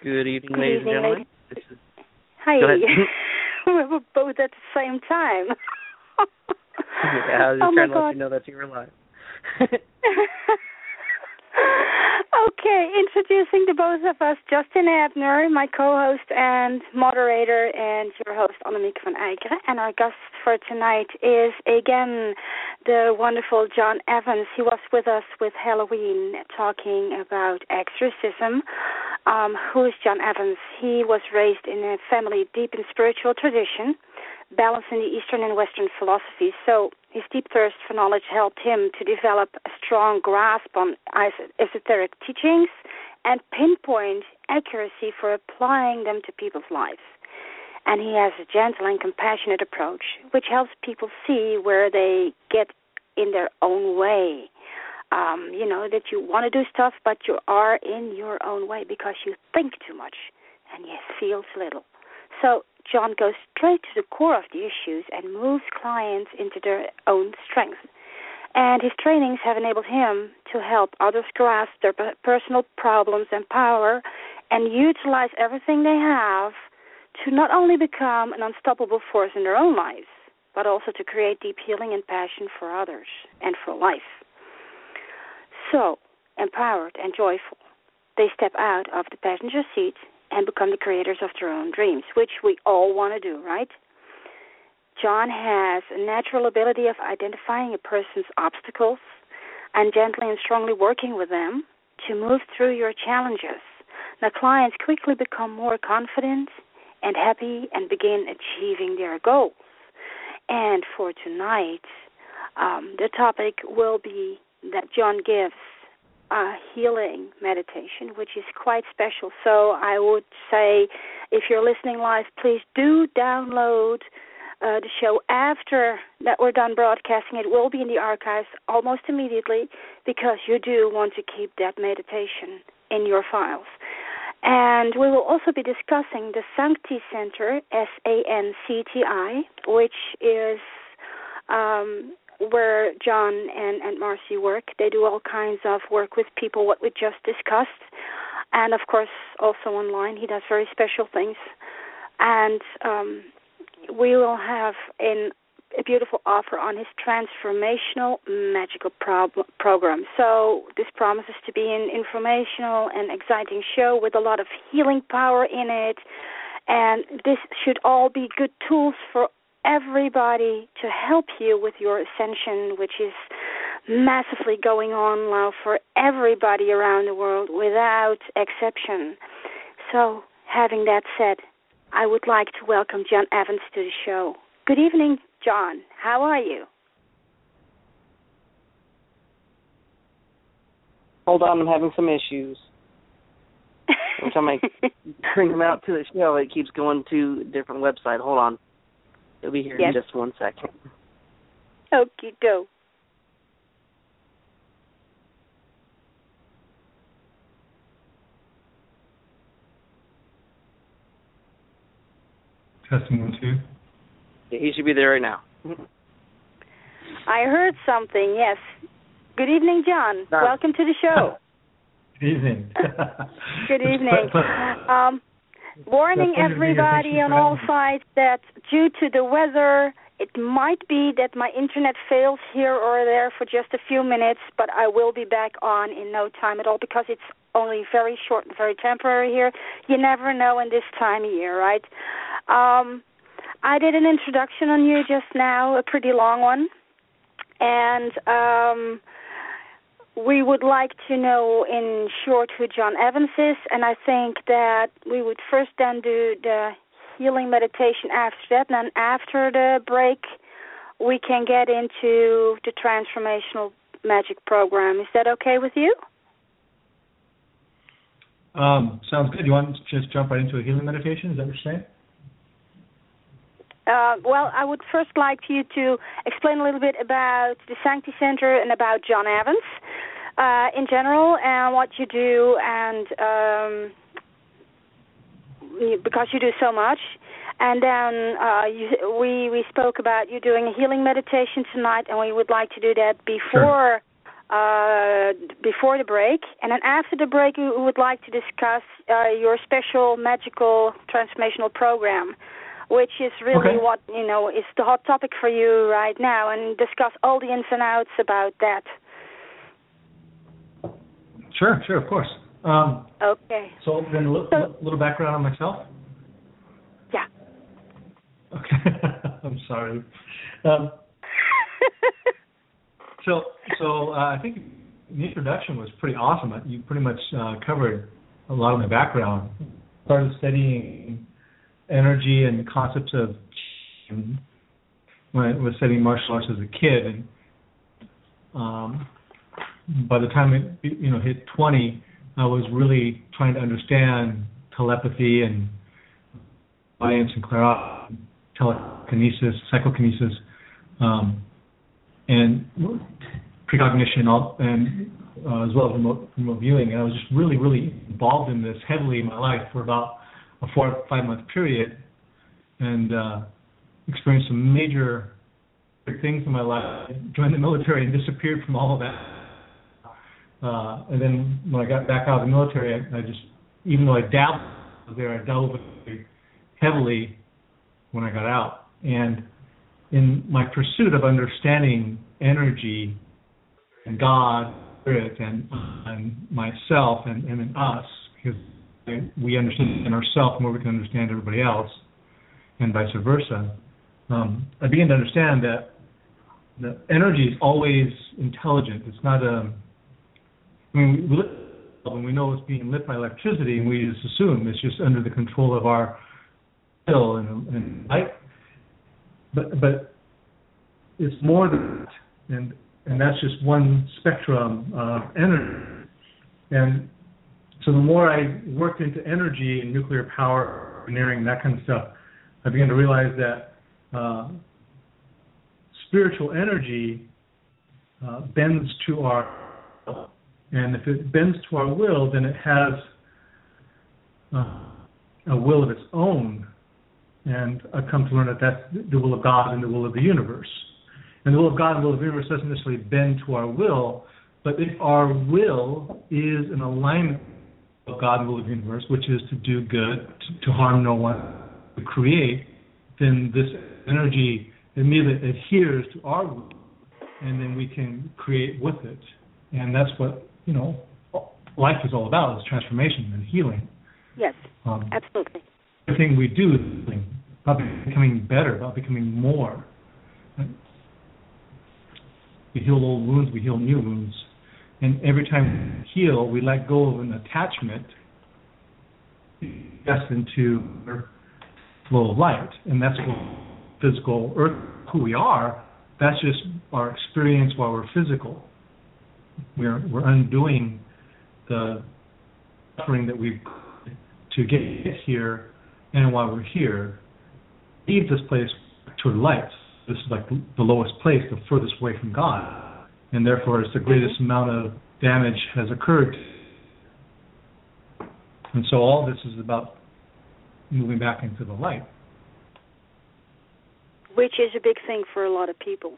Good evening, Good ladies and evening, gentlemen. ladies. Hi. Go ahead. We were both at the same time. Yeah, I was just Oh my trying to let God. you know that you were live. Okay, introducing the both of us, Justin Abner, my co-host and moderator, and your host, Annemieke van Eikeren. And our guest for tonight is, again, the wonderful John Evans. He was with us with Halloween talking about exorcism. Who is John Evans? He was raised in a family deep in spiritual tradition, balancing the Eastern and Western philosophies. So his deep thirst for knowledge helped him to develop a strong grasp on esoteric teachings and pinpoint accuracy for applying them to people's lives. And he has a gentle and compassionate approach, which helps people see where they get in their own way. That you want to do stuff, but you are in your own way because you think too much and you feel little. So John goes straight to the core of the issues and moves clients into their own strength. And his trainings have enabled him to help others grasp their personal problems and power and utilize everything they have to not only become an unstoppable force in their own lives, but also to create deep healing and passion for others and for life. So, empowered and joyful, they step out of the passenger seat and become the creators of their own dreams, which we all want to do, right? John has a natural ability of identifying a person's obstacles and gently and strongly working with them to move through your challenges. Now, clients quickly become more confident and happy and begin achieving their goals. And for tonight, the topic will be that John gives a healing meditation, which is quite special. So I would say, if you're listening live, please do download the show after that we're done broadcasting. It will be in the archives almost immediately because you do want to keep that meditation in your files. And we will also be discussing the Sancti Center, SANCTI, which is where John and Marcy work. They do all kinds of work with people, what we just discussed, and of course also online. He does very special things. And we will have a beautiful offer on his transformational magical program. So this promises to be an informational and exciting show with a lot of healing power in it. And this should all be good tools for everybody to help you with your ascension, which is massively going on now for everybody around the world without exception. So, having that said, I would like to welcome John Evans to the show. Good evening, John. How are you? Hold on, I'm having some issues. Every time I bring them out to the show, it keeps going to a different website. Hold on. It'll be here in just 1 second. Okie doke. Testing 1, 2. Yeah, he should be there right now. I heard something, yes. Good evening, John. Welcome to the show. Good evening. Good evening. Warning everybody on all sides that due to the weather, it might be that my internet fails here or there for just a few minutes, but I will be back on in no time at all because it's only very short and very temporary here. You never know in this time of year, right? I did an introduction on you just now, a pretty long one, and we would like to know in short who John Evans is, and I think that we would first then do the healing meditation after that, and then after the break we can get into the transformational magic program. Is that okay with you? Sounds good. You want to just jump right into a healing meditation? Is that what you're saying? Well, I would first like you to explain a little bit about the Sancti Center and about John Evans in general and what you do, and because you do so much. And then we spoke about you doing a healing meditation tonight, and we would like to do that before before the break, and then after the break we would like to discuss your special magical transformational program, which is really what is the hot topic for you right now, and discuss all the ins and outs about that. Sure, of course. Okay. So then a little background on myself? Yeah. Okay. I'm sorry. So I think the introduction was pretty awesome. You pretty much covered a lot of my background. I started studying energy and concepts of when I was studying martial arts as a kid, and by the time it hit 20, I was really trying to understand telepathy and science and clairaudience, telekinesis, psychokinesis, and precognition, and as well as remote viewing. And I was just really, really involved in this heavily in my life for about a 4 or 5 month period, and experienced some major things in my life. I joined the military and disappeared from all of that. And then when I got back out of the military, I just, even though I dabbled there, I delved heavily when I got out. And in my pursuit of understanding energy and God, Spirit, and myself, and in us, because we understand ourselves more, we can understand everybody else, and vice versa. I began to understand that the energy is always intelligent. It's not we lit up and we know it's being lit by electricity, and we just assume it's just under the control of our will and light. But it's more than that, and that's just one spectrum of energy. And so the more I worked into energy and nuclear power, engineering, that kind of stuff, I began to realize that spiritual energy bends to our will. And if it bends to our will, then it has a will of its own. And I've come to learn that that's the will of God and the will of the universe. And the will of God and the will of the universe doesn't necessarily bend to our will, but if our will is in alignment with God and the will of the universe, which is to do good, to harm no one, to create, then this energy immediately adheres to our will, and then we can create with it. And that's what, life is all about, is transformation and healing. Yes, absolutely. Everything we do is healing, about becoming better, about becoming more. We heal old wounds, we heal new wounds. And every time we heal, we let go of an attachment just into the flow of light. And that's what physical earth, who we are, that's just our experience while we're physical. We're undoing the suffering that we've to get here, and while we're here, leave this place to light. This is like the lowest place, the furthest away from God, and therefore it's the greatest amount of damage has occurred. And so all this is about moving back into the light. Which is a big thing for a lot of people.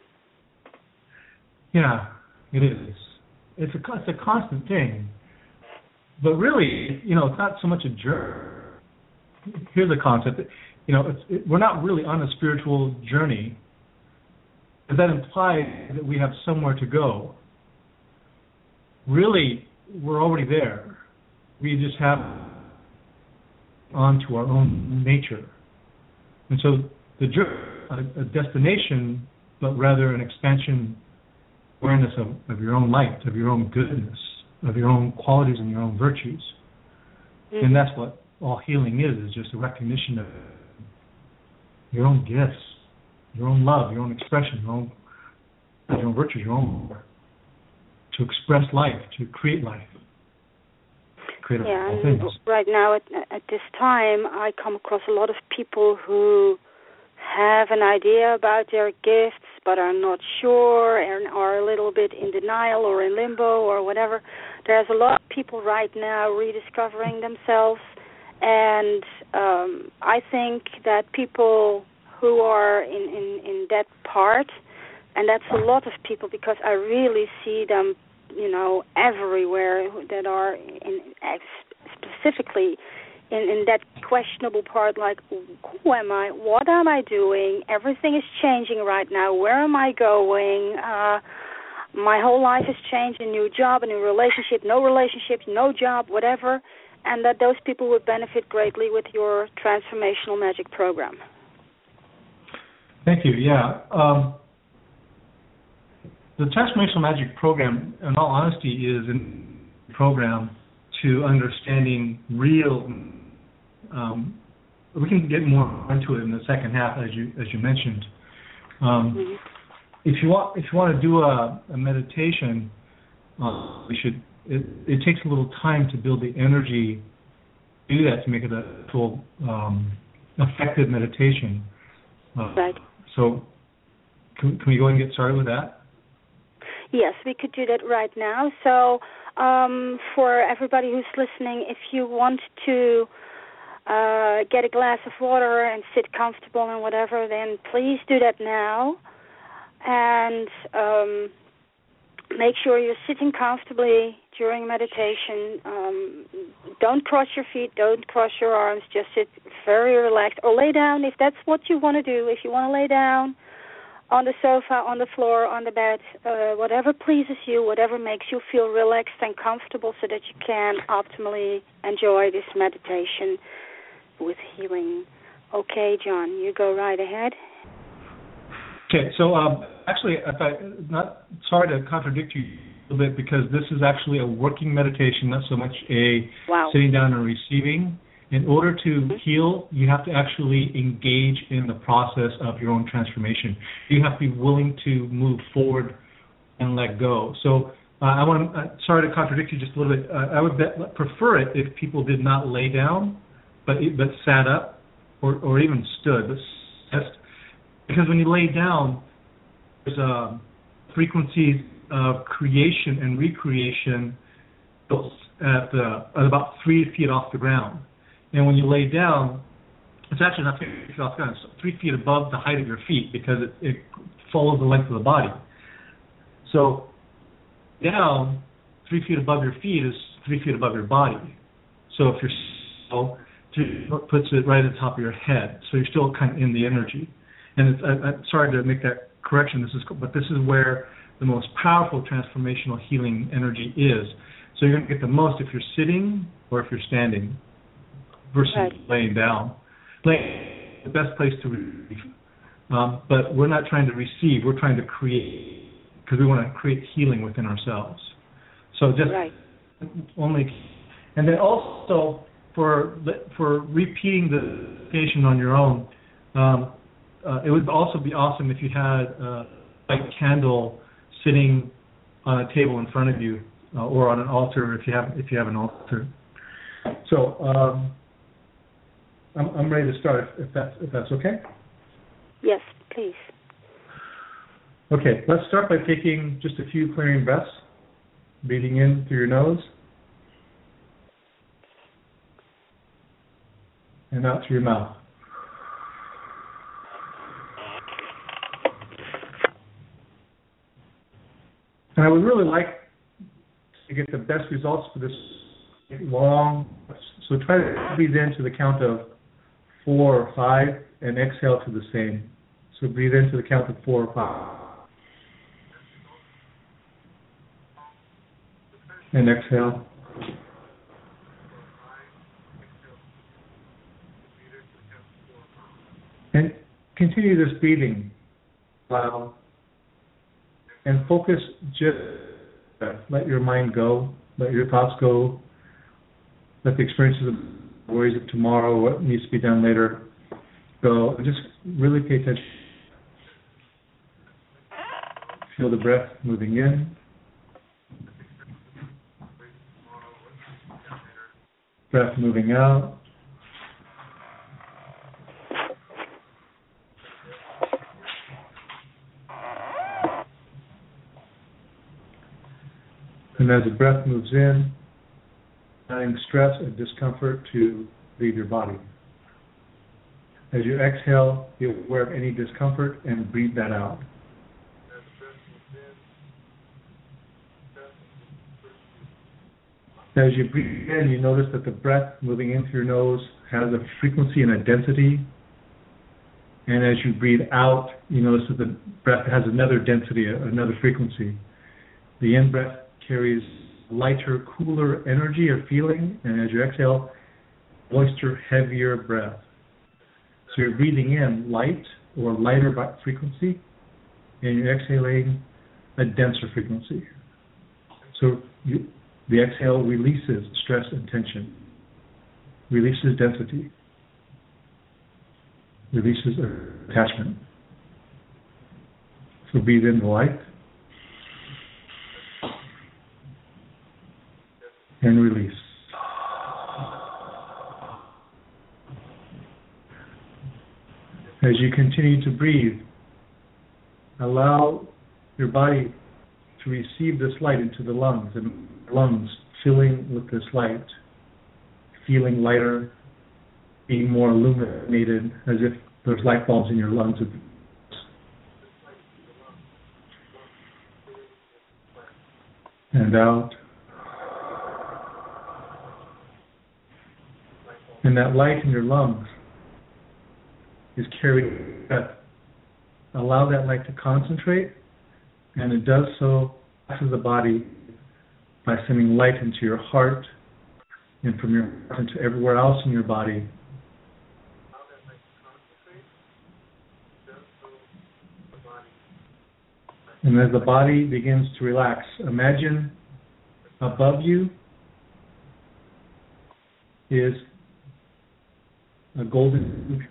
Yeah, it is. It's a constant thing. But really, it's not so much a journey. Here's a concept. We're not really on a spiritual journey. That implies that we have somewhere to go. Really, we're already there. We just have onto our own nature. And so the journey, a destination, but rather an expansion, awareness of your own light, of your own goodness, of your own qualities and your own virtues. Mm-hmm. And that's what all healing is just a recognition of your own gifts, your own love, your own expression, your own virtues, your own to express life, to create life. Create all things. Right now at this time I come across a lot of people who have an idea about their gifts but are not sure and are a little bit in denial or in limbo or whatever. There's a lot of people right now rediscovering themselves, and I think that people who are in that part, and that's a lot of people because I really see them everywhere that are specifically in that questionable part, like, who am I? What am I doing? Everything is changing right now. Where am I going? My whole life has changed. A new job, a new relationship, no job, whatever. And that those people would benefit greatly with your Transformational Magic program. Thank you. Yeah. The Transformational Magic program, in all honesty, is a program to understanding real. We can get more into it in the second half, as you mentioned. If you want to do a meditation, we should. It takes a little time to build the energy to do that, to make it a full effective meditation. Right. So, can we go and get started with that? Yes, we could do that right now. So, for everybody who's listening, if you want to get a glass of water and sit comfortable and whatever, then please do that now. And make sure you're sitting comfortably during meditation. Don't cross your feet, don't cross your arms, just sit very relaxed. Or lay down if that's what you want to do. If you want to lay down on the sofa, on the floor, on the bed, whatever pleases you, whatever makes you feel relaxed and comfortable so that you can optimally enjoy this meditation with healing. Okay, John, you go right ahead. Okay, so actually, sorry to contradict you a little bit, because this is actually a working meditation, not so much a sitting down and receiving. In order to heal, you have to actually engage in the process of your own transformation. You have to be willing to move forward and let go. So sorry to contradict you just a little bit. I would prefer it if people did not lay down, but sat up or even stood. Because when you lay down, there's frequencies of creation and recreation at about 3 feet off the ground. And when you lay down, it's actually not 3 feet off the ground, it's 3 feet above the height of your feet, because it follows the length of the body. So down, 3 feet above your feet is 3 feet above your body. So if you're still, it puts it right at the top of your head. So you're still kind of in the energy. And I'm sorry to make that correction, but this is where the most powerful transformational healing energy is. So you're going to get the most if you're sitting or if you're standing versus laying down. Laying is the best place to receive. But we're not trying to receive, we're trying to create, because we want to create healing within ourselves. So just only, and then also for repeating the meditation on your own, it would also be awesome if you had a light candle sitting on a table in front of you, or on an altar if you have an altar. So I'm ready to start if that's okay. Yes, please. Okay, let's start by taking just a few clearing breaths, breathing in through your nose and out through your mouth. And I would really like to get the best results for this long. So try to breathe in to the count of 4 or 5 and exhale to the same. So breathe in to the count of 4 or 5. And exhale. And continue this breathing while and focus, just let your mind go, let your thoughts go, let the experiences of worries of tomorrow, what needs to be done later, go. And just really pay attention. Feel the breath moving in. Breath moving out. And as the breath moves in, allowing stress and discomfort to leave your body. As you exhale, be aware of any discomfort and breathe that out. As you breathe in, you notice that the breath moving in through your nose has a frequency and a density. And as you breathe out, you notice that the breath has another density, another frequency. The in-breath carries lighter, cooler energy or feeling, and as you exhale, moister, heavier breath. So you're breathing in light or lighter frequency, and you're exhaling a denser frequency. So the exhale releases stress and tension, releases density, releases attachment. So breathe in the light and release. As you continue to breathe, allow your body to receive this light into the lungs, and lungs filling with this light, feeling lighter, being more illuminated, as if there's light bulbs in your lungs. And out. And that light in your lungs is carried breath. Allow that light to concentrate, and it does so to the body by sending light into your heart and from your heart into everywhere else in your body. And as the body begins to relax, imagine above you is a golden.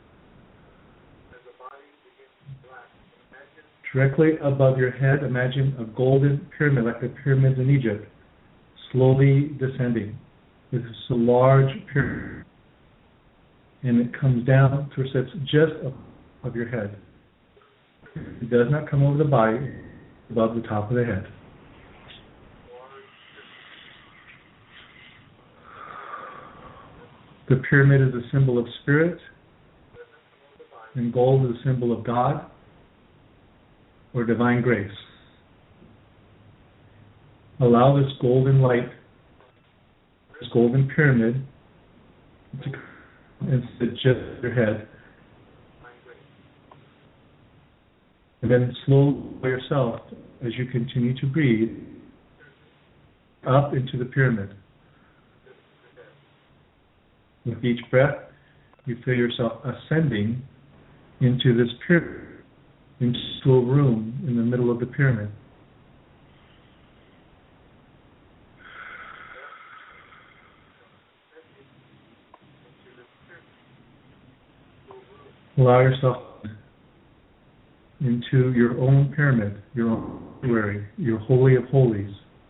Directly above your head, imagine a golden pyramid, like the pyramids in Egypt, slowly descending. This is a large pyramid, and it comes down to sits just above your head. It does not come over the body, above the top of the head. The pyramid is a symbol of spirit, and gold is a symbol of God or divine grace. Allow this golden light, this golden pyramid, to and sit just at your head. And then slowly by yourself, as you continue to breathe, up into the pyramid. With each breath, you feel yourself ascending into this pyramid, into a room in the middle of the pyramid. Allow yourself into your own pyramid, your own sanctuary, your holy of holies.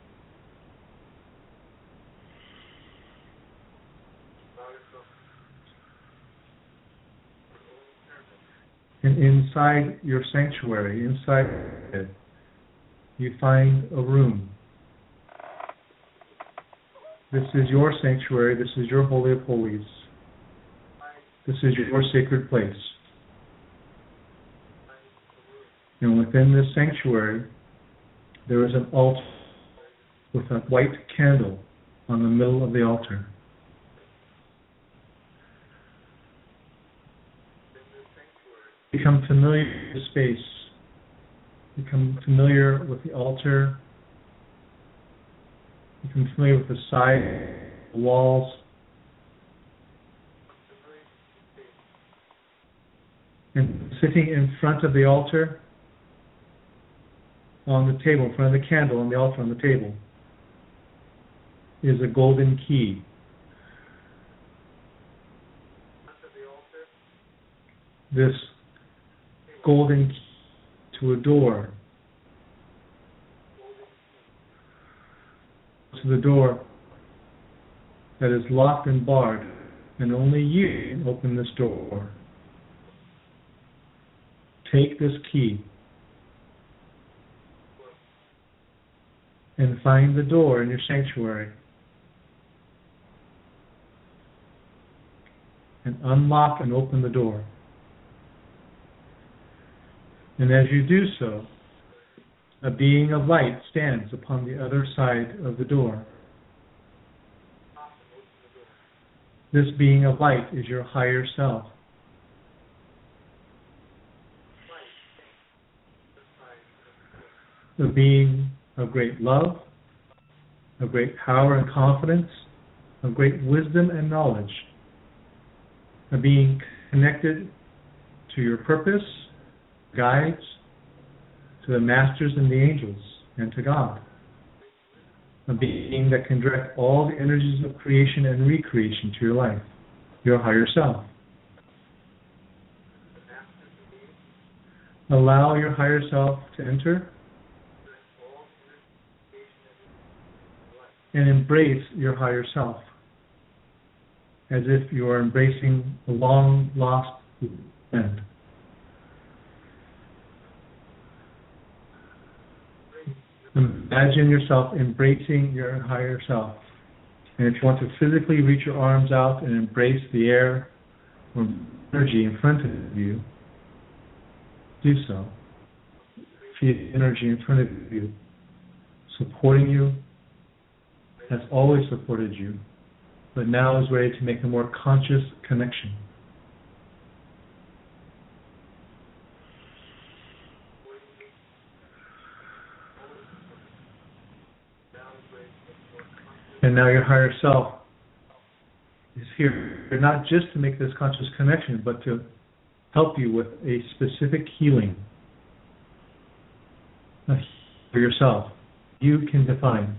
And inside your sanctuary, inside it, you find a room. This is your sanctuary, this is your holy of holies. This is your sacred place. And within this sanctuary, there is an altar with a white candle on the middle of the altar. Become familiar with the space. Become familiar with the altar. Become familiar with the side, the walls. And sitting in front of the altar, on the table, in front of the candle, on the altar, on the table, is a golden key. This golden key to a door. To the door that is locked and barred, and only you can open this door. Take this key and find the door in your sanctuary and unlock and open the door. And as you do so, a being of light stands upon the other side of the door. This being of light is your higher self. The being of great love, of great power and confidence, of great wisdom and knowledge, a being connected to your purpose, guides, to the masters and the angels, and to God. A being that can direct all the energies of creation and recreation to your life, your higher self. Allow your higher self to enter and embrace your higher self as if you are embracing a long lost friend. Imagine yourself embracing your higher self. And if you want to physically reach your arms out and embrace the air or energy in front of you, do so. Feel the energy in front of you, supporting you, has always supported you, but now is ready to make a more conscious connection. And now your higher self is here not just to make this conscious connection, but to help you with a specific healing for yourself. You can define.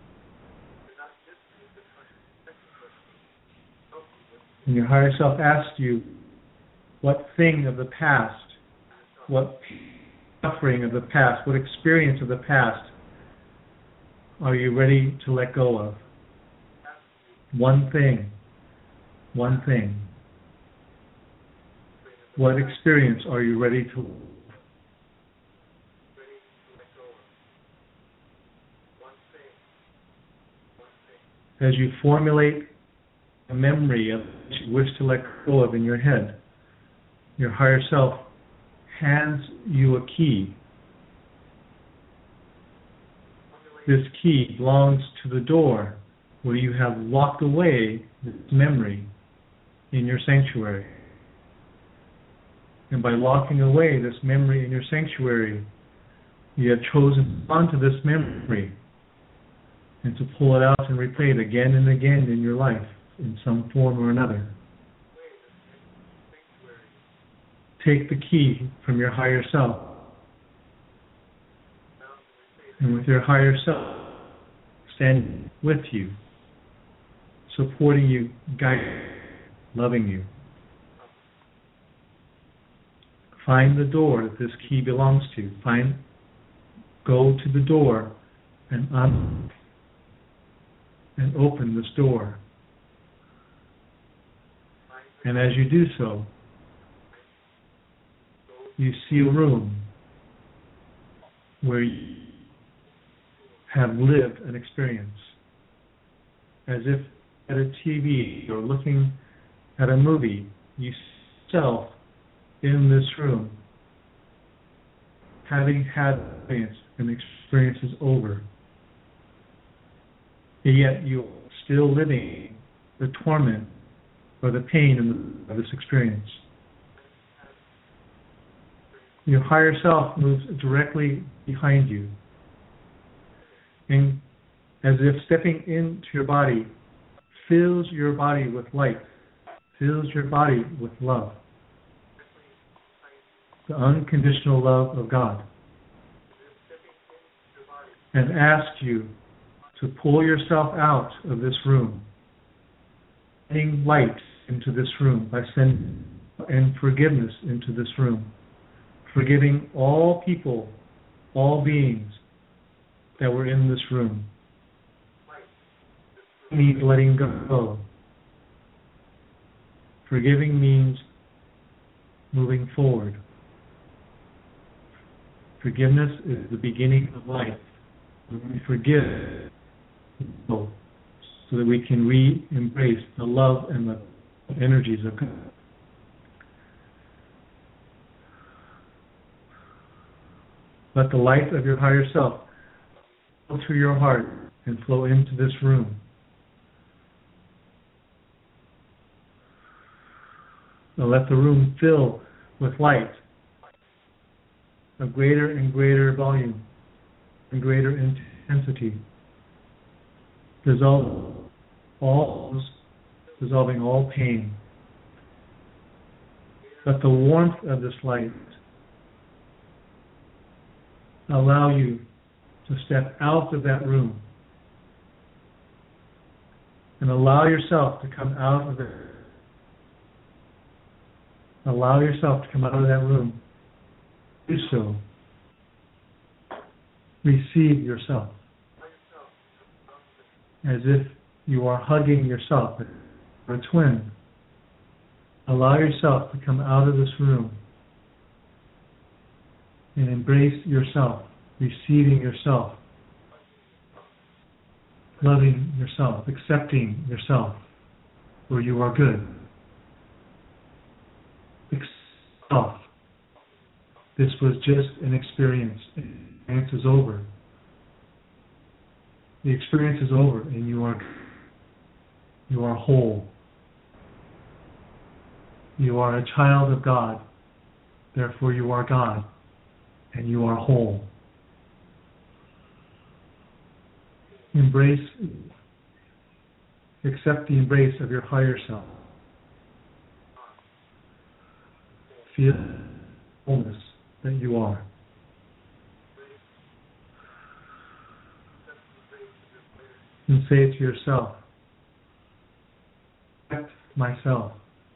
And your higher self asks you, what thing of the past, what suffering of the past, what experience of the past are you ready to let go of? One thing. One thing. What experience are you ready to live? As you formulate a memory of what you wish to let go of in your head, your higher self hands you a key. This key belongs to the door where you have locked away this memory in your sanctuary. And by locking away this memory in your sanctuary, you have chosen onto this memory and to pull it out and replay it again and again in your life in some form or another. Take the key from your higher self, and with your higher self standing with you, supporting you, guiding you, loving you. Find the door that this key belongs to. Go to the door and open this door. And as you do so, you see a room where you have lived an experience, as if at a TV or looking at a movie, you see yourself in this room, having had experience, and the experience is over. And yet you're still living the torment or the pain of this experience. Your higher self moves directly behind you, and as if stepping into your body, fills your body with light, fills your body with love, the unconditional love of God, and asks you to pull yourself out of this room, sending light into this room by sending and forgiveness into this room, forgiving all people, all beings that were in this room. Means letting go. Forgiving means moving forward. Forgiveness is the beginning of life. When we forgive, so that we can re-embrace the love and the energies of God. Let the light of your higher self flow through your heart and flow into this room. And let the room fill with light of greater and greater volume and greater intensity. Dissolving all pain. Let the warmth of this light allow you to step out of that room and allow yourself to come out of it. Allow yourself to come out of that room. Do so. Receive yourself as if you are hugging yourself or a twin. Allow yourself to come out of this room and embrace yourself, receiving yourself, loving yourself, accepting yourself where you are good. Yourself. This was just an experience. The experience is over. The experience is over, and you are whole. You are a child of God. Therefore, you are God, and you are whole. Accept the embrace of your higher self. Feel the wholeness that you are. And say to yourself, accept myself.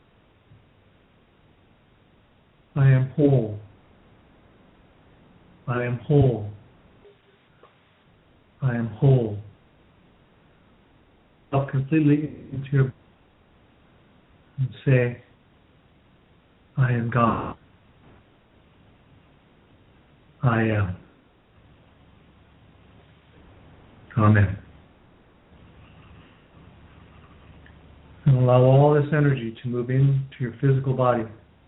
I am whole. I am whole. I am whole. Up completely into your and say, I am God. I am. Amen. And allow all this energy to move into your physical body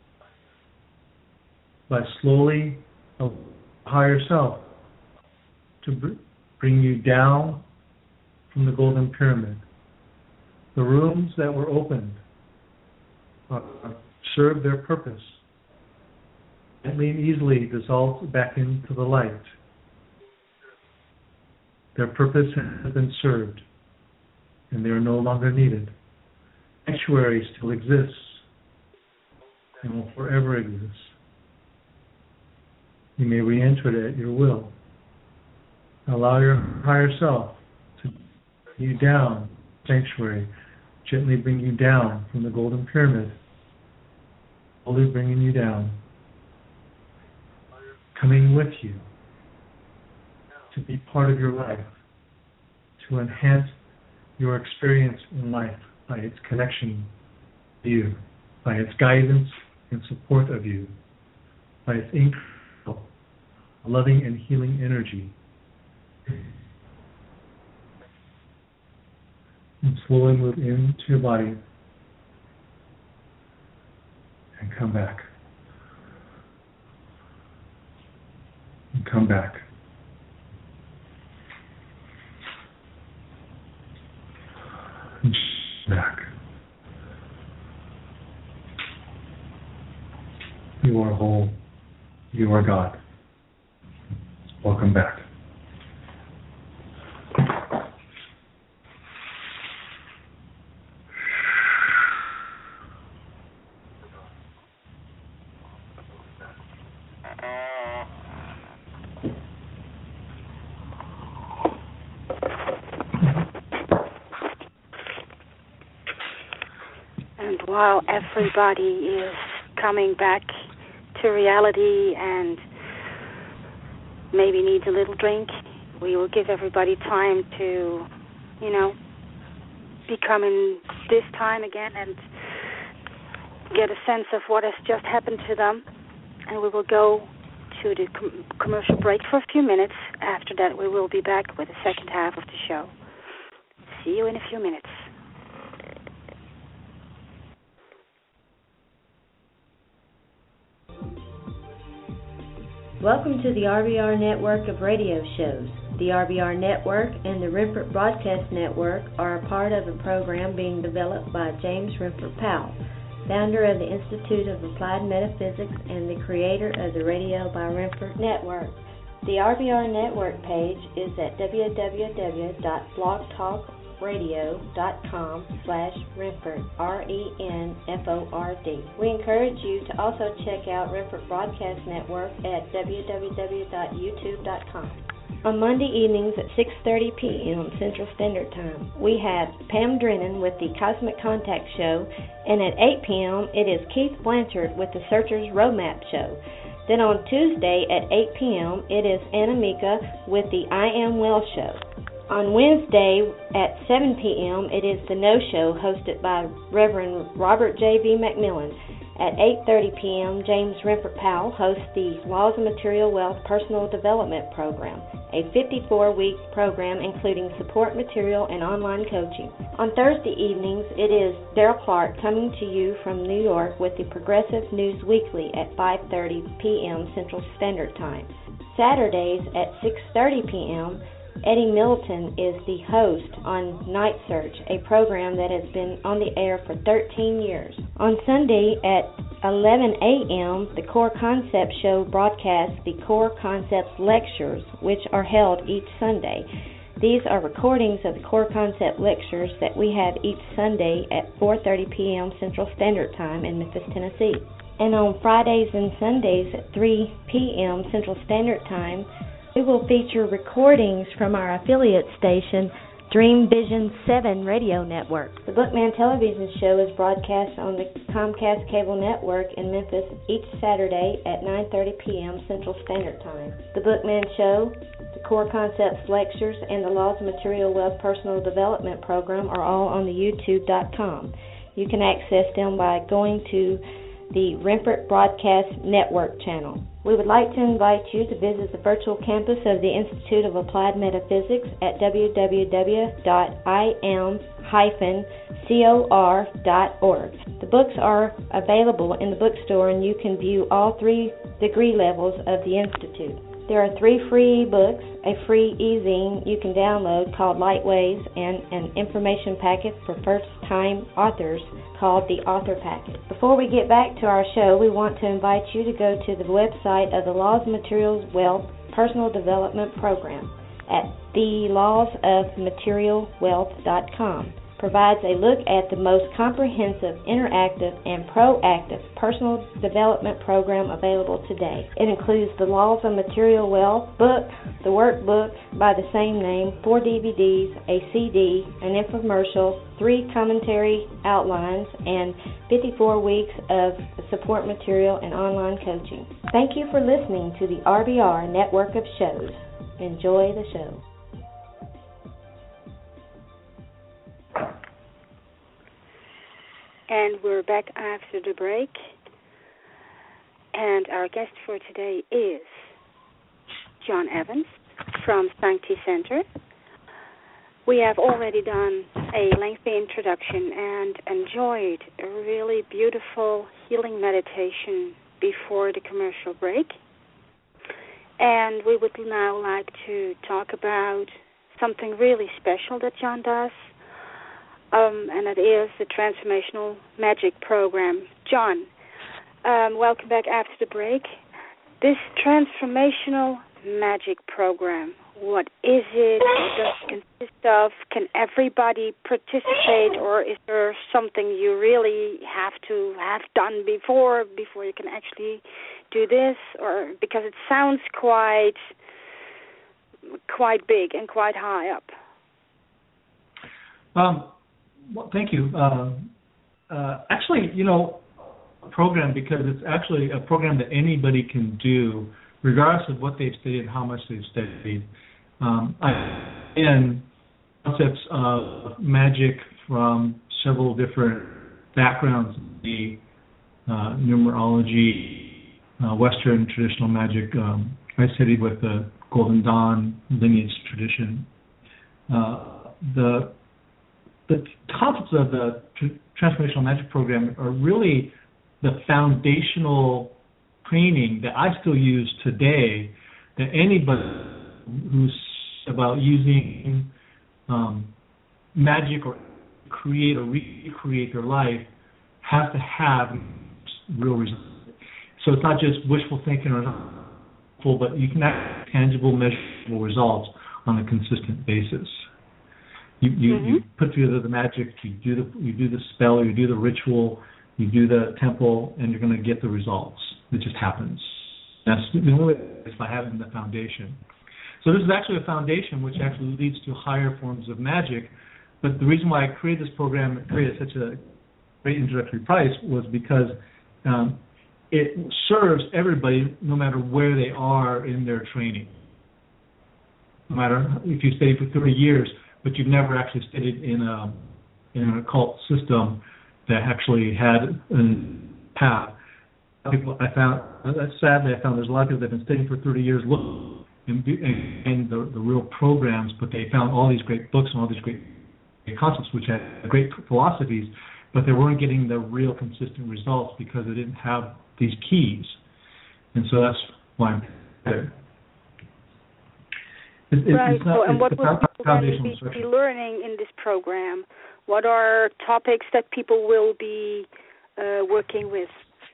by slowly allowing higher self to bring you down from the golden pyramid. The rooms that were opened serve their purpose. Gently and easily dissolve back into the light. Their purpose has been served, and they are no longer needed. Sanctuary still exists and will forever exist. You may re-enter it at your will. Allow your higher self to bring you down, sanctuary, gently bring you down from the golden pyramid, slowly bringing you down, coming with you to be part of your life, to enhance your experience in life by its connection to you, by its guidance and support of you, by its incredible loving and healing energy. And slowly move into your body and come back. And come back. And back. You are whole. You are God. Welcome back. And while everybody is coming back to reality and maybe needs a little drink, we will give everybody time to, become in this time again and get a sense of what has just happened to them. And we will go to the commercial break for a few minutes. After that, we will be back with the second half of the show. See you in a few minutes. Welcome to the RBR network of radio shows. The RBR network and the Rempert Broadcast Network are a part of a program being developed by James Rempert Powell. founder of the Institute of Applied Metaphysics and the creator of the Radio by Renfert Network. The RBR Network page is at www.blogtalkradio.com/Renfert, RENFORD. We encourage you to also check out Renfert Broadcast Network at www.youtube.com. On Monday evenings at 6:30 p.m. Central Standard Time, we have Pam Drennan with the Cosmic Contact Show, and at 8 p.m. it is Keith Blanchard with the Searcher's Roadmap Show. Then on Tuesday at 8 p.m. it is Anna Mika with the I Am Well Show. On Wednesday at 7 p.m. it is The No Show hosted by Reverend Robert J.B. McMillan. At 8:30 p.m., James Renfert Powell hosts the Laws of Material Wealth Personal Development Program, a 54-week program including support material and online coaching. On Thursday evenings, it is Daryl Clark coming to you from New York with the Progressive News Weekly at 5:30 p.m. Central Standard Time. Saturdays at 6:30 p.m., Eddie Middleton is the host on Night Search, a program that has been on the air for 13 years. On Sunday at 11 a.m., the Core Concepts Show broadcasts the Core Concepts Lectures, which are held each Sunday. These are recordings of the Core Concept Lectures that we have each Sunday at 4:30 p.m. Central Standard Time in Memphis, Tennessee. And on Fridays and Sundays at 3 p.m. Central Standard Time, we will feature recordings from our affiliate station, Dream Vision 7 Radio Network. The Bookman television show is broadcast on the Comcast Cable Network in Memphis each Saturday at 9:30 p.m. Central Standard Time. The Bookman Show, the Core Concepts Lectures, and the Laws of Material Wealth Personal Development Program are all on the YouTube.com. You can access them by going to the Renfert Broadcast Network channel. We would like to invite you to visit the virtual campus of the Institute of Applied Metaphysics at www.im-cor.org. The books are available in the bookstore, and you can view all 3 degree levels of the Institute. There are 3 free books, a free e-zine you can download called Lightways, and an information packet for first-time authors called the Author Packet. Before we get back to our show, we want to invite you to go to the website of the Laws of Material Wealth Personal Development Program at thelawsofmaterialwealth.com. Provides a look at the most comprehensive, interactive, and proactive personal development program available today. It includes the Laws of Material Wealth book, the workbook by the same name, 4 DVDs, a CD, an infomercial, 3 commentary outlines, and 54 weeks of support material and online coaching. Thank you for listening to the RBR Network of Shows. Enjoy the show. And we're back after the break. And our guest for today is John Evans from Sancti Center. We have already done a lengthy introduction and enjoyed a really beautiful healing meditation before the commercial break. And we would now like to talk about something really special that John does. And it is the Transformational Magic Program. John, welcome back after the break. This Transformational Magic Program, what is it? What does it consist of? Can everybody participate, or is there something you really have to have done before you can actually do this? Or because it sounds quite big and quite high up. Well, thank you. Actually, a program, because it's actually a program that anybody can do, regardless of what they've studied, how much they've studied. And concepts of magic from several different backgrounds, the numerology, Western traditional magic. I studied with the Golden Dawn lineage tradition. The concepts of the Transformational Magic Program are really the foundational training that I still use today, that anybody who's about using magic or create or recreate their life has to have real results. So it's not just wishful thinking or hopeful, but you can have tangible, measurable results on a consistent basis. You put together the magic, you do the spell, you do the ritual, you do the temple, and you're going to get the results. It just happens. That's the only way is by having the foundation. So this is actually a foundation which actually leads to higher forms of magic. But the reason why I created this program and created such a great introductory price was because it serves everybody no matter where they are in their training. No matter if you studied for 30 years, but you've never actually studied in an occult system that actually had a path. People sadly I found there's a lot of people that have been studying for 30 years looking and the real programs, but they found all these great books and all these great concepts which had great philosophies, but they weren't getting the real consistent results because they didn't have these keys. And so that's why I'm there. Right. And what will people be learning in this program? What are topics that people will be working with?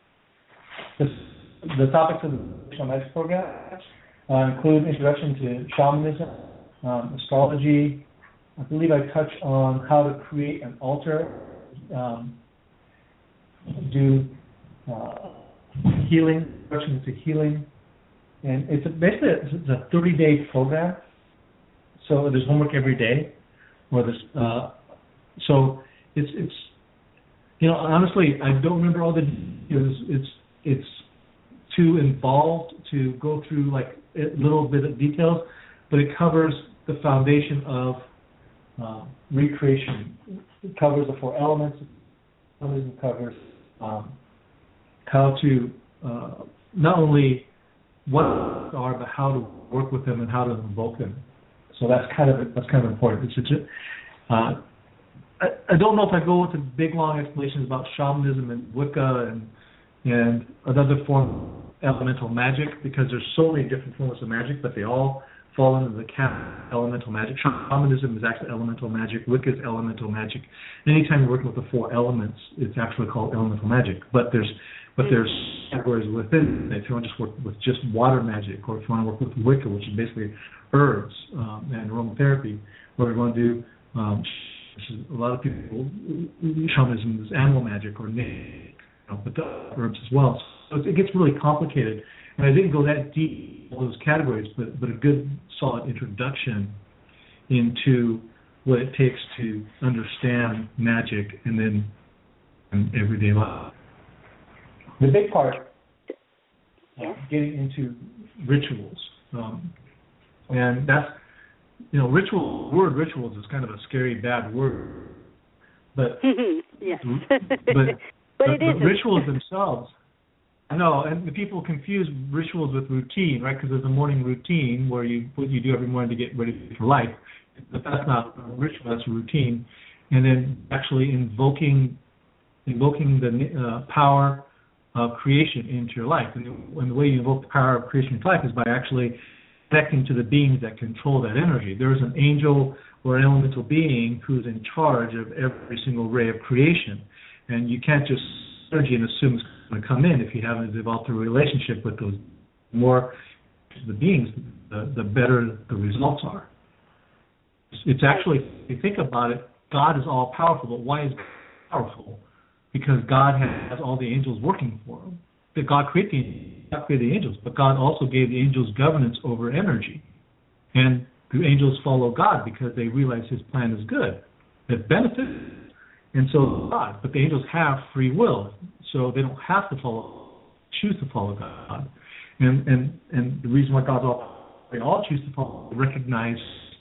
The topics of the Traditional Magic program include introduction to shamanism, astrology. I believe I touch on how to create an altar, do healing, introduction to healing, and it's basically a 30-day program. So there's homework every day, or this. So it's honestly I don't remember all the details. It's too involved to go through like a little bit of details, but it covers the foundation of recreation. It covers the 4 elements. It covers how to not only what they are, but how to work with them and how to invoke them. So that's kind of important. I don't know if I go into big long explanations about shamanism and Wicca and another form of elemental magic, because there's so many different forms of magic, but they all fall under the elemental magic. Shamanism is actually elemental magic. Wicca is elemental magic. Anytime you're working with the 4 elements, it's actually called elemental magic. But there's categories within. If you want to just work with just water magic, or if you want to work with Wicca, which is basically herbs and aromatherapy, or if you want to do a lot of people, shamanism is animal magic or nature, but the herbs as well. So it gets really complicated. And I didn't go that deep in all those categories, but a good solid introduction into what it takes to understand magic and then in everyday life. The big part, getting into rituals, and that's word rituals is kind of a scary bad word, but yes, but it is rituals themselves. I know, and the people confuse rituals with routine, right? Because there's a morning routine where what you do every morning to get ready for life. But that's not a ritual; that's a routine. And then actually invoking the power of creation into your life. And the way you invoke the power of creation into life is by actually connecting to the beings that control that energy. There is an angel or an elemental being who's in charge of every single ray of creation, and you can't just energy and assume it's going to come in if you haven't developed a relationship with those. The more the beings, the better the results are. It's actually, if you think about it, God is all powerful. But why is God powerful? Because God has all the angels working for him. That God created the angels, but God also gave the angels governance over energy. And the angels follow God because they realize his plan is good. It benefits. And so God, but the angels have free will, so they don't have to choose to follow God. And the reason why they all choose to follow, recognize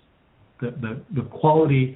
the quality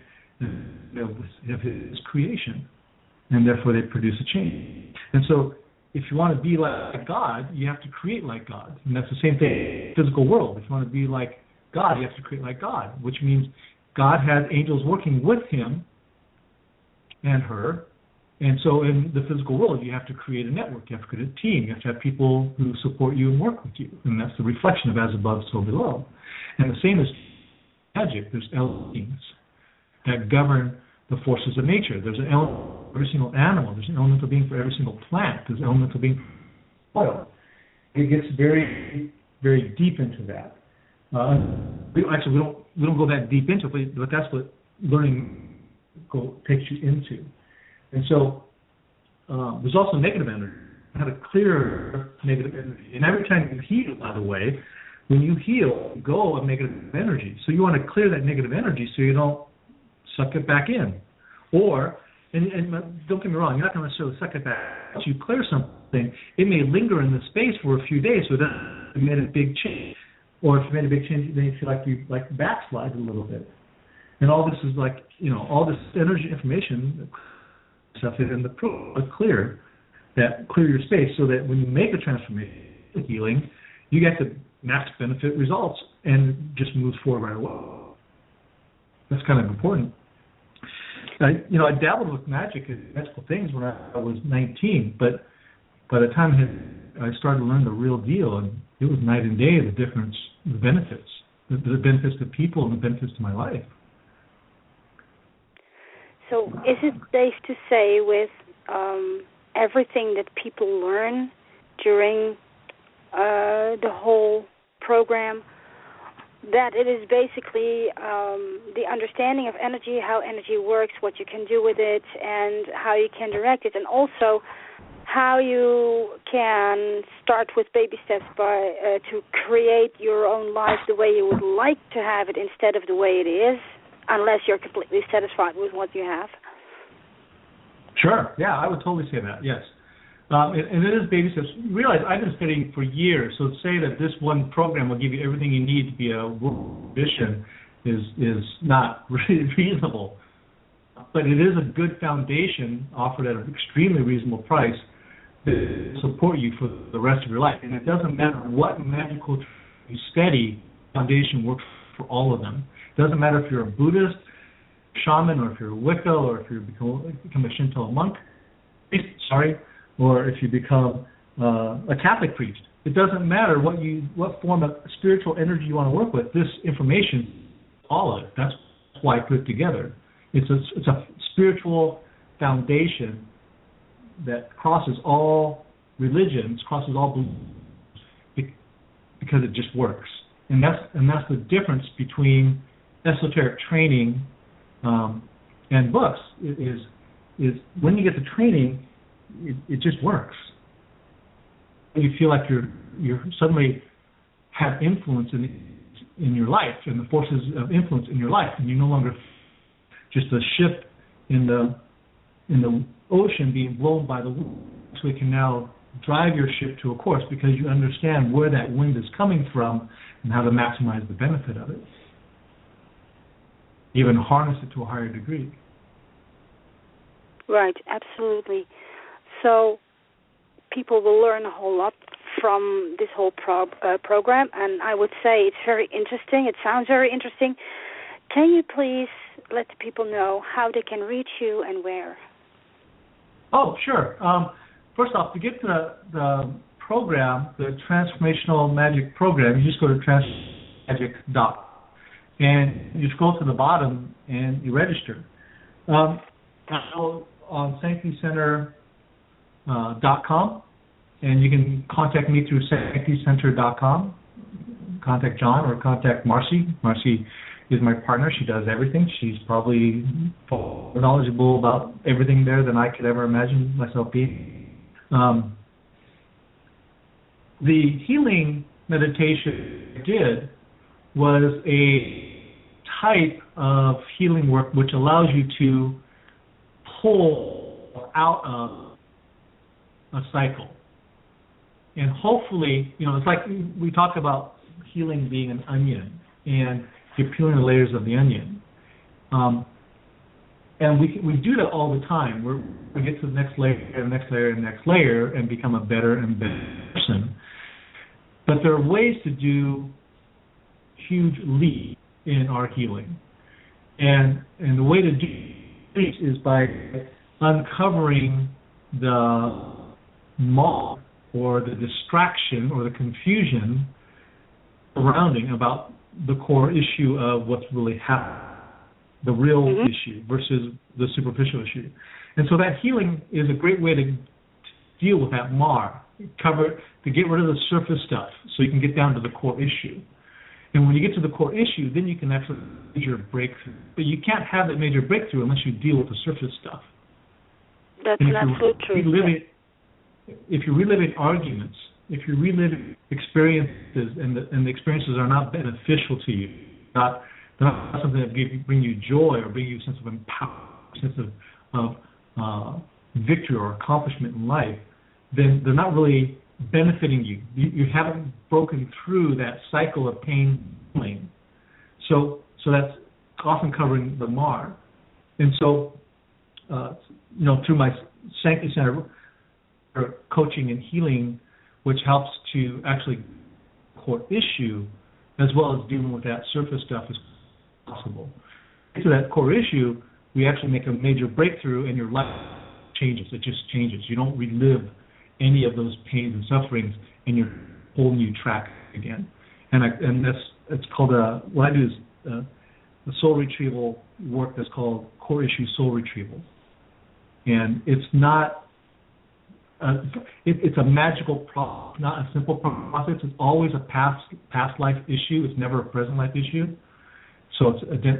of his creation, and therefore they produce a change. And so if you want to be like God, you have to create like God. And that's the same thing in the physical world. If you want to be like God, you have to create like God, which means God has angels working with him and her. And so in the physical world, you have to create a network. You have to create a team. You have to have people who support you and work with you. And that's the reflection of as above, so below. And the same is magic. There's elements that govern the forces of nature. There's an element for every single animal. There's an elemental being for every single plant. There's an elemental being for oil. It gets very, very deep into that. We don't go that deep into it, but that's what learning takes you into. And so there's also negative energy. How to clear negative energy. And every time you heal, by the way, when you heal, you go of negative energy. So you want to clear that negative energy so you don't suck it back in. Or, and don't get me wrong, you're not going to necessarily suck it back. Once you clear something, it may linger in the space for a few days, so then you made a big change. Or if you made a big change, then you feel like you backslide a little bit. And all this is all this energy information stuff is in the clear your space so that when you make a transformation, healing, you get the max benefit results and just move forward right away. That's kind of important. I dabbled with magic and magical things when I was 19, but by the time I started to learn the real deal, and it was night and day, the difference, the benefits to people and the benefits to my life. So is it safe to say with everything that people learn during the whole program, that it is basically the understanding of energy, how energy works, what you can do with it, and how you can direct it, and also how you can start with baby steps to create your own life the way you would like to have it instead of the way it is, unless you're completely satisfied with what you have? Sure. Yeah, I would totally say that, yes. And it is baby steps. You realize I've been studying for years, so to say that this one program will give you everything you need to be a musician is not really reasonable. But it is a good foundation offered at an extremely reasonable price to support you for the rest of your life. And it doesn't matter what magical you study, foundation works for all of them. It doesn't matter if you're a Buddhist, shaman, or if you're a Wicca, or if you become a Shinto monk, or if you become a Catholic priest. It doesn't matter what form of spiritual energy you want to work with. This information, all of it. That's why I put it together. It's a spiritual foundation that crosses all religions, crosses all beliefs, because it just works. And that's the difference between esoteric training and books. Is when you get the training, it just works. You feel like you're suddenly have influence in your life, and the forces of influence in your life, and you're no longer just a ship in the ocean being blown by the wind. So it can now drive your ship to a course because you understand where that wind is coming from and how to maximize the benefit of it. Even harness it to a higher degree. Right, absolutely. So people will learn a whole lot from this whole program, and I would say it's very interesting. It sounds very interesting. Can you please let the people know how they can reach you and where? Oh, sure. First off, to get the program, the Transformational Magic Program, you just go to transmagic.com, and you scroll to the bottom and you register. On SanctityCenter.com, and you can contact me through SanctityCenter.com. Contact John or contact Marcy. Marcy is my partner. She does everything. She's probably more knowledgeable about everything there than I could ever imagine myself being. The healing meditation I did was a type of healing work which allows you to pull out of a cycle. And hopefully, it's like we talk about healing being an onion, and you're peeling the layers of the onion. And we do that all the time. We get to the next layer, and the next layer, and the next layer, and become a better and better person. But there are ways to do huge leaps in our healing. And the way to do leaps is by uncovering the mold or the distraction or the confusion surrounding about the core issue of what's really happening. the real issue versus the superficial issue. And so that healing is a great way to deal with that MAR, to get rid of the surface stuff so you can get down to the core issue. And when you get to the core issue, then you can actually major breakthrough. But you can't have that major breakthrough unless you deal with the surface stuff. That's an absolute truth. If you're reliving arguments, if you're reliving experiences and the experiences are not beneficial to you, they're not something that bring you joy or bring you a sense of empowerment, a sense of victory or accomplishment in life, then they're not really benefiting you. You haven't broken through that cycle of pain. So that's often covering the MAR. And so, through my Sanctity Center coaching and healing, which helps to actually core issue as well as dealing with that surface stuff as possible. To that core issue, we actually make a major breakthrough and your life changes. It just changes. You don't relive any of those pains and sufferings, and you're a whole new track again. And it's called what I do is the soul retrieval work that's called core issue soul retrieval. And it's not it's a magical process, not a simple process. It's always a past life issue. It's never a present life issue. So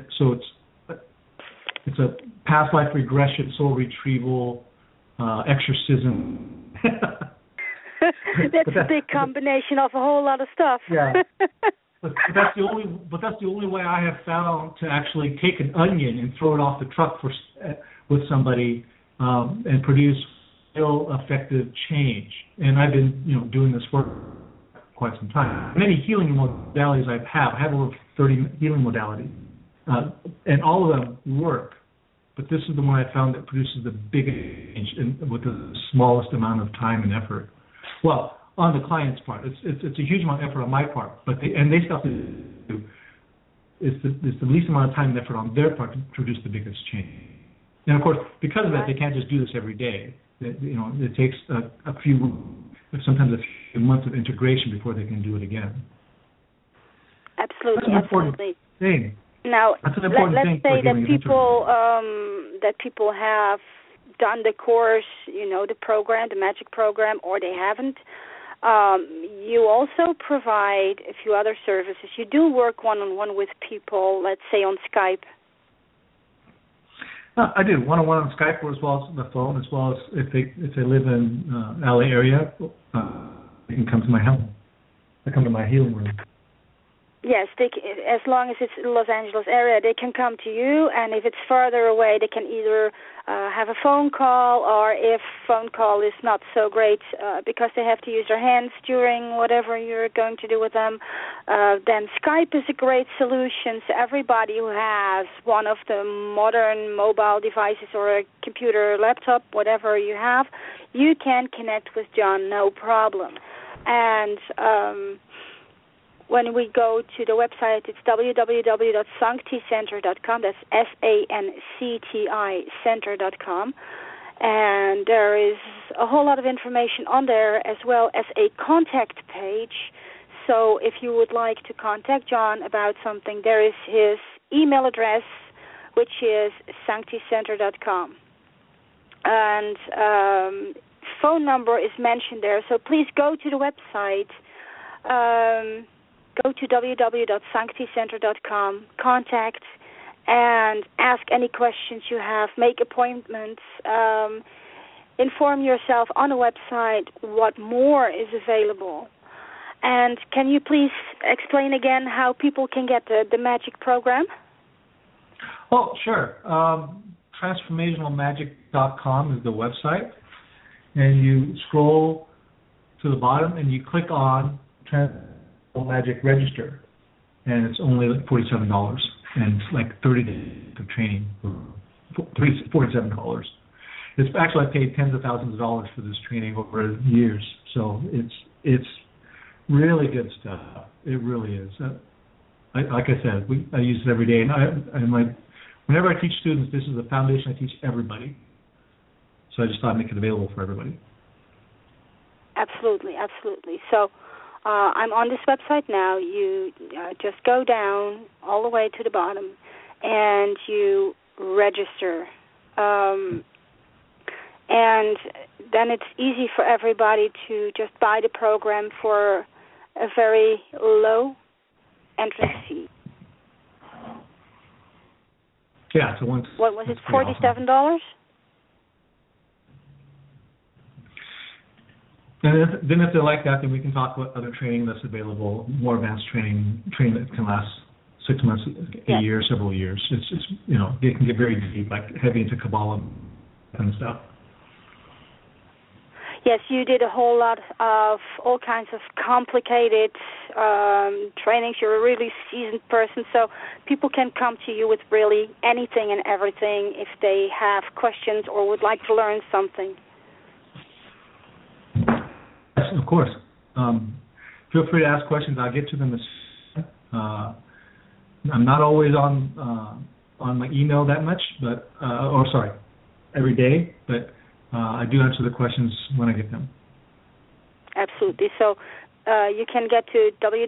it's a past life regression, soul retrieval, exorcism. That's a big combination of a whole lot of stuff. Yeah. But that's the only way I have found to actually take an onion and throw it off the truck with somebody and produce real effective change. And I've been doing this work quite some time. Many healing modalities I have over 30 healing modalities, and all of them work. But this is the one I found that produces the biggest change with the smallest amount of time and effort. Well, on the client's part, it's a huge amount of effort on my part, but they still have to do. It's the least amount of time and effort on their part to produce the biggest change. And of course, because of that, they can't just do this every day. It takes sometimes a few months of integration before they can do it again. Absolutely, that's an important thing. Now, let's say that people have done the course, the program, the magic program, or they haven't. You also provide a few other services. You do work one-on-one with people, let's say on Skype. I do one-on-one on Skype, or as well as the phone, as well as if they live in LA area, they can come to my home. They come to my healing room. Yes, as long as it's Los Angeles area, they can come to you, and if it's further away, they can either have a phone call, or if phone call is not so great because they have to use their hands during whatever you're going to do with them, then Skype is a great solution. So everybody who has one of the modern mobile devices or a computer, laptop, whatever you have, you can connect with John, no problem. And when we go to the website, it's www.sancticenter.com. That's SANCTI center.com. And there is a whole lot of information on there, as well as a contact page. So if you would like to contact John about something, there is his email address, which is sancticenter.com. And phone number is mentioned there. So please go to the website. Go to www.sancticenter.com, contact, and ask any questions you have, make appointments, inform yourself on the website what more is available. And can you please explain again how people can get the magic program? Oh, sure. Transformationalmagic.com is the website, and you scroll to the bottom and you click on Magic Register, and it's only like $47, and it's like 30 days of training for $47. It's actually, I paid tens of thousands of dollars for this training over years, so it's really good stuff. It really is. Like I said, I use it every day, and whenever I teach students, this is the foundation I teach everybody. So I just thought I'd make it available for everybody. Absolutely, absolutely. So I'm on this website now. You just go down all the way to the bottom, and you register. And then it's easy for everybody to just buy the program for a very low entrance fee. Yeah, so once. What was it, $47? Awesome. And then if they like that, then we can talk about other training that's available, more advanced training that can last 6 months, a year, several years. It's they can get very deep, like heavy into Kabbalah and stuff. Yes, you did a whole lot of all kinds of complicated trainings. You're a really seasoned person, so people can come to you with really anything and everything if they have questions or would like to learn something. Yes, of course. Feel free to ask questions. I'll get to them I'm not always on my email that much, but every day, but I do answer the questions when I get them. Absolutely. So you can get to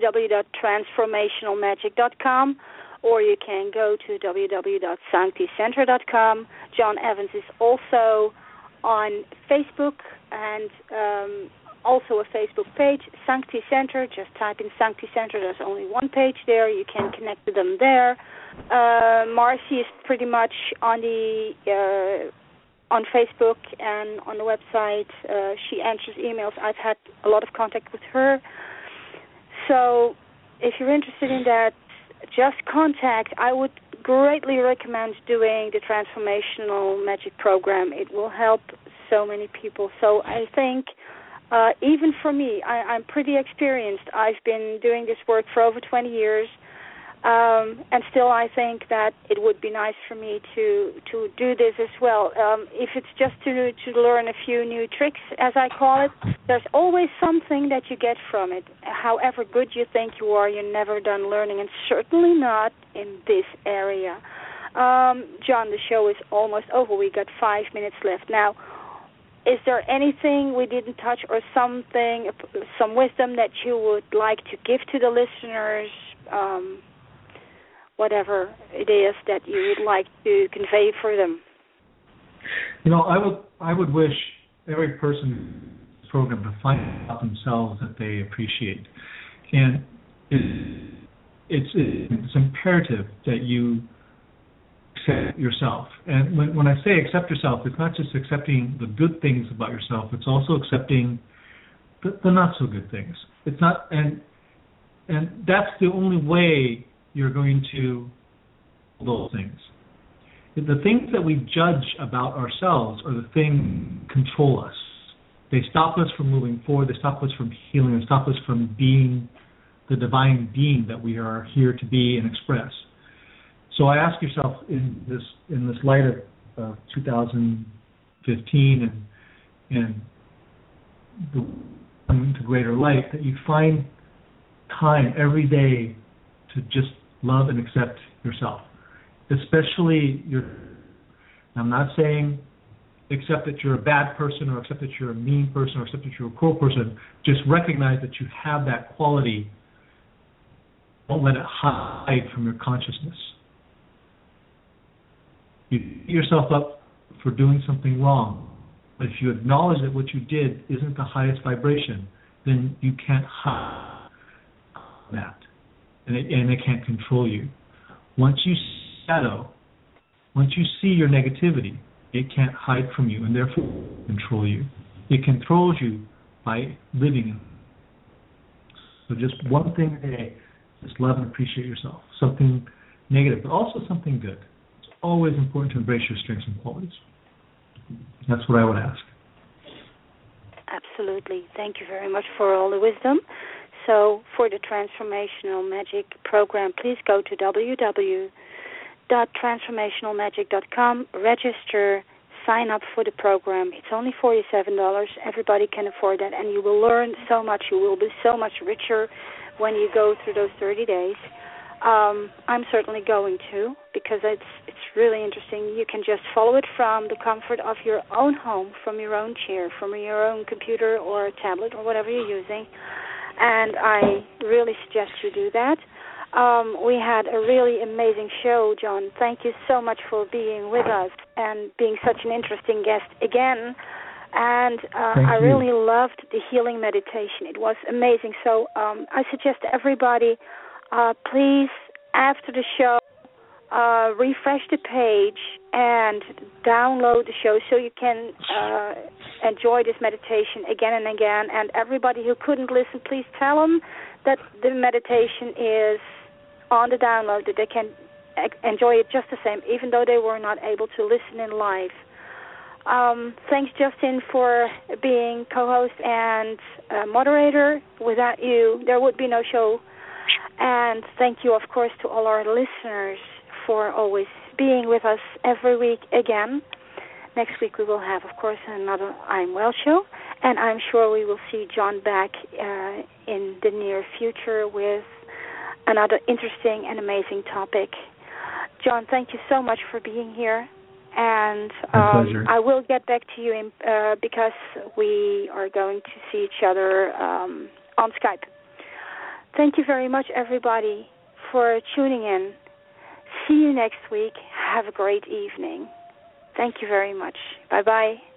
www.transformationalmagic.com, or you can go to www.sancticenter.com. John Evans is also on Facebook and also a Facebook page, Sancti Center. Just type in Sancti Center. There's only one page there. You can connect to them there. Marcy is pretty much on Facebook and on the website. She answers emails. I've had a lot of contact with her. So if you're interested in that, just contact. I would greatly recommend doing the Transformational Magic program. It will help so many people. So I think even for me, I'm pretty experienced. I've been doing this work for over 20 years. And still I think that it would be nice for me to do this as well. If it's just to learn a few new tricks, as I call it, there's always something that you get from it. However good you think you are, you're never done learning, and certainly not in this area. John, the show is almost over. We got 5 minutes left. Now, is there anything we didn't touch or something, some wisdom that you would like to give to the listeners? Whatever it is that you would like to convey for them. I would wish every person in this program to find out themselves that they appreciate. And it's imperative that you accept yourself. And when I say accept yourself, it's not just accepting the good things about yourself, it's also accepting the not so good things. It's not, and that's the only way you're going to those things. The things that we judge about ourselves are the things that control us. They stop us from moving forward. They stop us from healing. They stop us from being the divine being that we are here to be and express. So I ask yourself in this light of 2015 and the coming to greater light, that you find time every day to just love and accept yourself, especially I'm not saying accept that you're a bad person or accept that you're a mean person or accept that you're a cruel person. Just recognize that you have that quality. Don't let it hide from your consciousness. You beat yourself up for doing something wrong, but if you acknowledge that what you did isn't the highest vibration, then you can't hide that. And it can't control you. Once you see your negativity, it can't hide from you and therefore control you. It controls you by living in it. So just one thing a day, just love and appreciate yourself. Something negative, but also something good. It's always important to embrace your strengths and qualities. That's what I would ask. Absolutely. Thank you very much for all the wisdom. So for the Transformational Magic program, please go to www.transformationalmagic.com, register, sign up for the program. It's only $47. Everybody can afford that, and you will learn so much. You will be so much richer when you go through those 30 days. I'm certainly going to, because it's really interesting. You can just follow it from the comfort of your own home, from your own chair, from your own computer or tablet or whatever you're using. And I really suggest you do that. We had a really amazing show, John. Thank you so much for being with us and being such an interesting guest again. And I really loved the healing meditation. It was amazing. So I suggest to everybody, please, after the show, refresh the page and download the show so you can enjoy this meditation again and again. And everybody who couldn't listen, please tell them that the meditation is on the download, that they can enjoy it just the same, even though they were not able to listen in live. Thanks, Justin, for being co-host and moderator. Without you, there would be no show. And thank you, of course, to all our listeners for always being with us every week again. Next week we will have, of course, another I'm Well show, and I'm sure we will see John back in the near future with another interesting and amazing topic. John, thank you so much for being here, and I will get back to you because we are going to see each other on Skype. Thank you very much, everybody, for tuning in. See you next week. Have a great evening. Thank you very much. Bye-bye.